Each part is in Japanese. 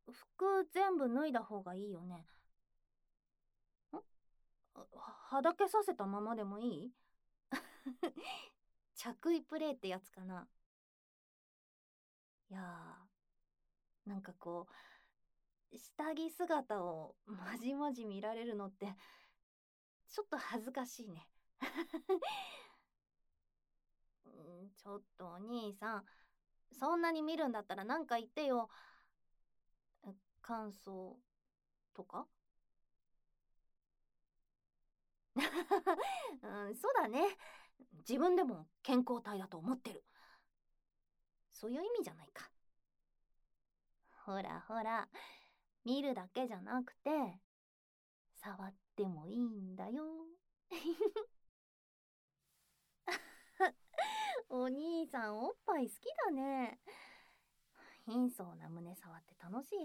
服全部脱いだ方がいいよね。はだけさせたままでもいい？着衣プレイってやつかな。いやなんかこう、下着姿をまじまじ見られるのって、ちょっと恥ずかしいね。ちょっとお兄さん、そんなに見るんだったらなんか言ってよ。感想とかそうだね。自分でも健康体だと思ってる。そういう意味じゃないか。ほらほら、見るだけじゃなくて、触ってもいいんだよ。お兄さんおっぱい好きだね。貧相な胸触って楽しい？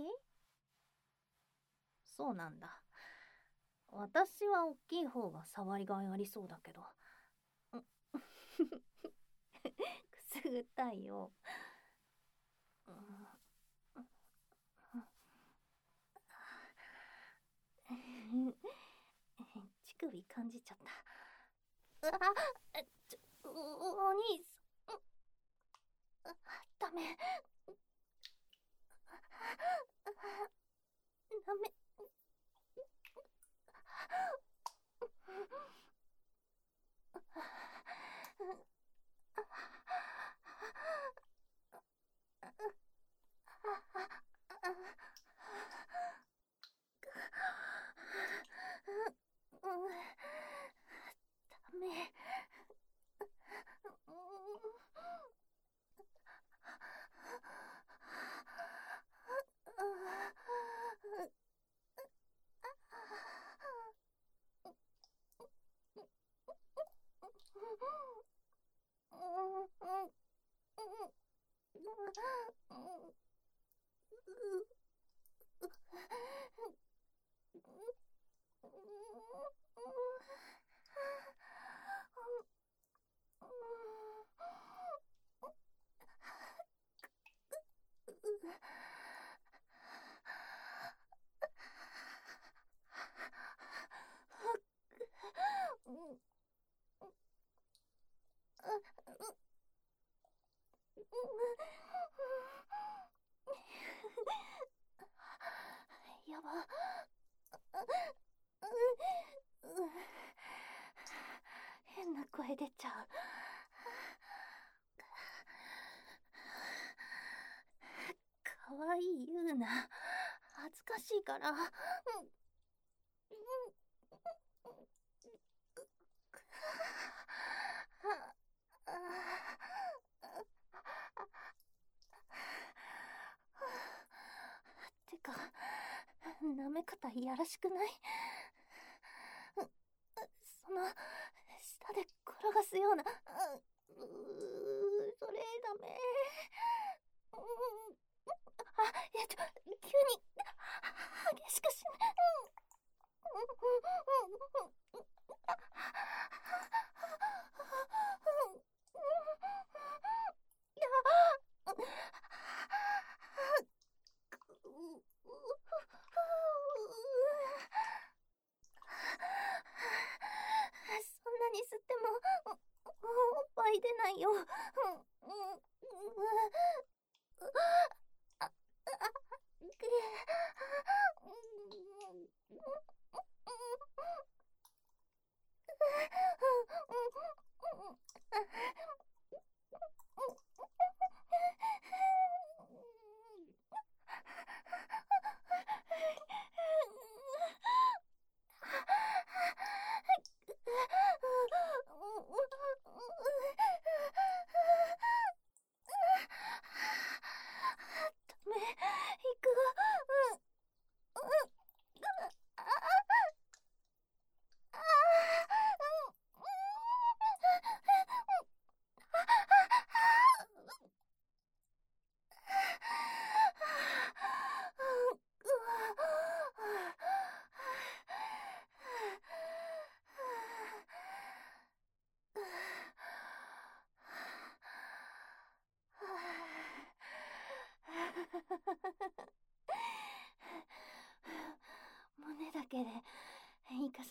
そうなんだ。私は大きい方が触りがいありそうだけど。くすぐったいよ。乳首感じちゃった。お兄さん。ダメ。ダメ。ダメ。やば。変な声出ちゃう。かわいい言うな。恥ずかしいから。てか、舐め方いやらしくない？その、下で転がすような、それダメ。急に、激しくしない。そんなに吸っても、おっぱい出ないよ。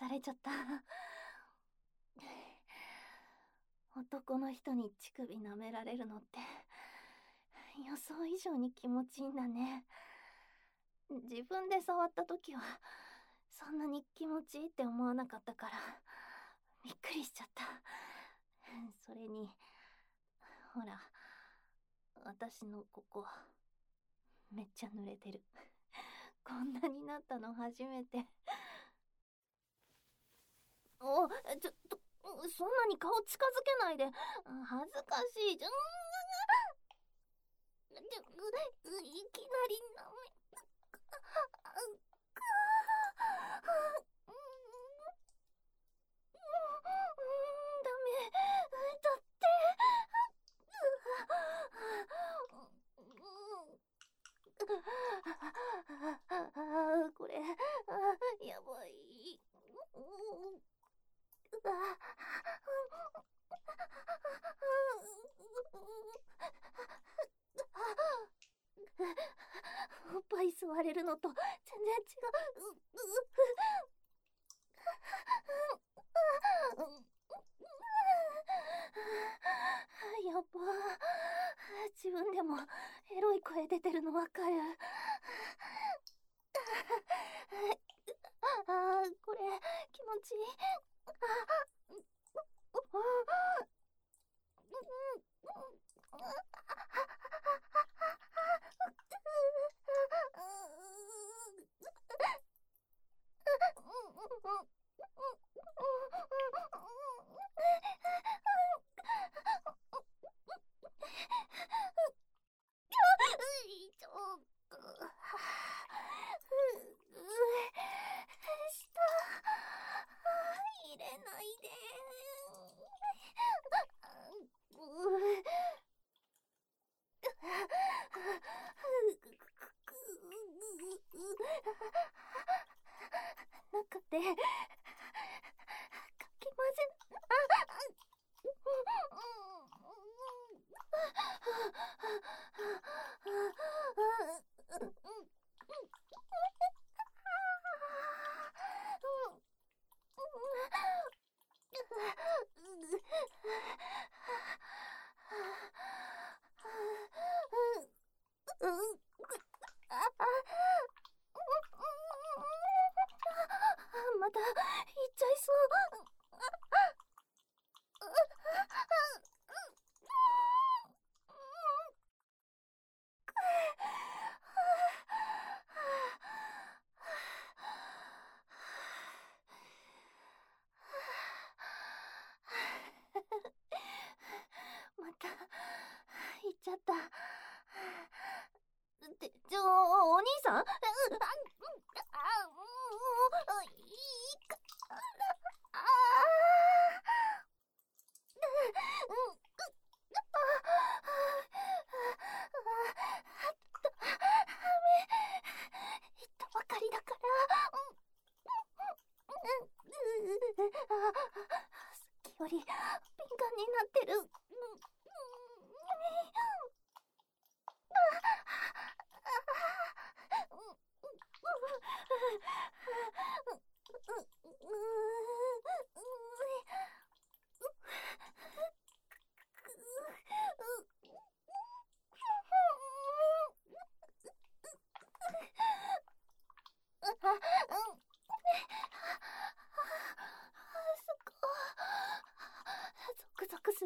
されちゃった。男の人に乳首舐められるのって予想以上に気持ちいいんだね。自分で触った時はそんなに気持ちいいって思わなかったからびっくりしちゃった。それにほら、私のここめっちゃ濡れてる。こんなになったの初めて。お、そんなに顔近づけないで。恥ずかしいじゃん。いきなり舐め。ダメ。だって。これ、やばい。おっぱい吸われるのと全然違う。やっば。自分でもエロい声出てるのわかる。これ気持ちいい。下入れないで。中でかき混ぜ。また行っちゃいそう。また行っちゃった。お兄さん、いいから。言ったばかりだから。さっきより敏感になってる。そこゾクゾクする。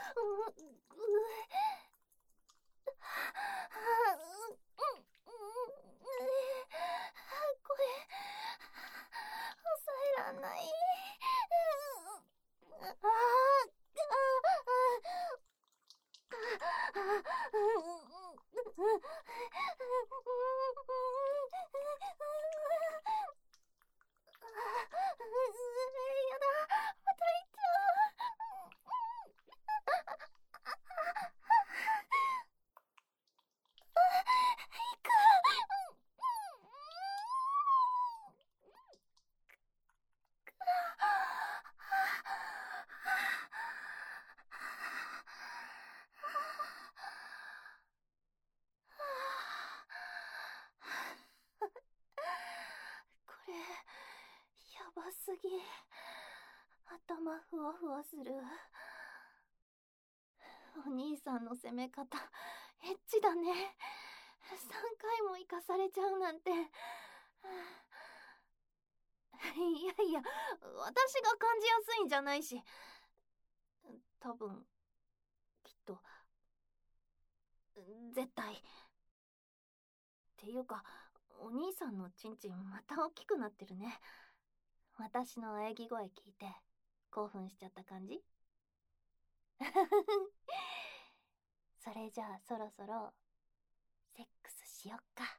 これ抑えらんない。やだ、また行っちゃ行く。 ぎ。頭ふわふわする。お兄さんの攻め方、エッチだね。3回も生かされちゃうなんて。いやいや、私が感じやすいんじゃないし。多分、きっと、絶対。っていうか、お兄さんのチンチンまた大きくなってるね。私の喘ぎ声聞いて興奮しちゃった感じ。それじゃあそろそろセックスしよっか。